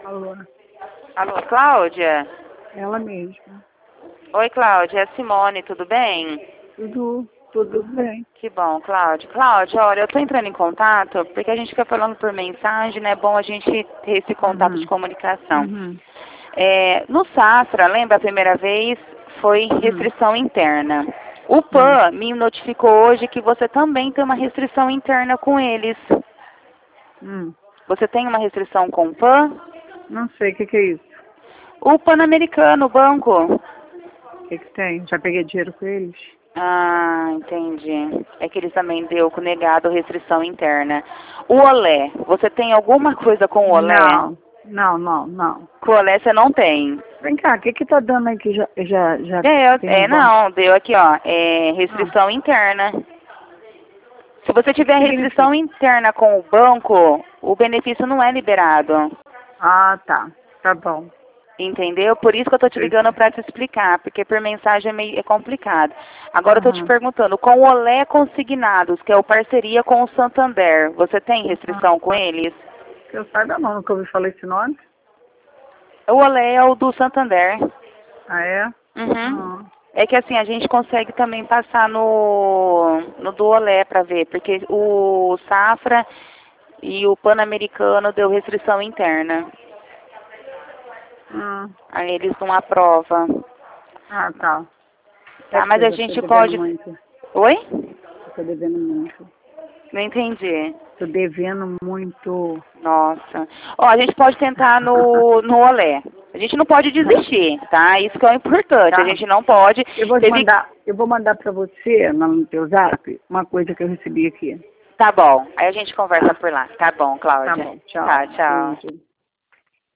Alô, Alô, Cláudia? ela mesma. Oi, Cláudia, é a Simone, tudo bem? Tudo bem. Que bom, Cláudia. Cláudia, olha, eu tô entrando em contato porque a gente fica falando por mensagem, né? É bom a gente ter esse contato de comunicação. Uhum. No Safra, lembra a primeira vez, foi restrição interna. O PAN me notificou hoje que você também tem uma restrição interna com eles. Hum. Você tem uma restrição com o PAN? Não sei o que é isso. O Pan-Americano, o banco. O que tem? Já peguei dinheiro com eles? Ah, entendi. É que eles também deu com negado restrição interna. O Olé, você tem alguma coisa com o Olé? Não. Com o Olé você não tem. Vem cá, o que tá dando aí que já tem no banco? Não, deu aqui, ó, restrição interna. Se você O que tiver significa? restrição interna com o banco, o benefício não é liberado. Ah, tá. Tá bom. Entendeu? Por isso que eu tô te ligando para te explicar, porque por mensagem é complicado. Agora eu tô te perguntando, com o Olé Consignados, que é o parceria com o Santander, você tem restrição com eles? Que eu saiba não, nunca ouvi falar esse nome. O Olé é o do Santander. Ah, é? Uhum. É que assim, a gente consegue também passar no do Olé para ver, porque o Safra e o Pan-Americano deu restrição interna. Aí eles não aprovam. Ah, tá. Tá, mas a gente Tô pode... devendo muito. Oi? Tô devendo muito. Não entendi. Tô devendo muito. Nossa. Ó, a gente pode tentar no Olé. A gente não pode desistir, tá? Isso que é o importante. Tá. A gente não pode... Eu vou mandar pra você no teu zap uma coisa que eu recebi aqui. Tá bom. Aí a gente conversa por lá. Tá bom, Cláudia. Tá bom, tchau. Tá, tchau. Beijo.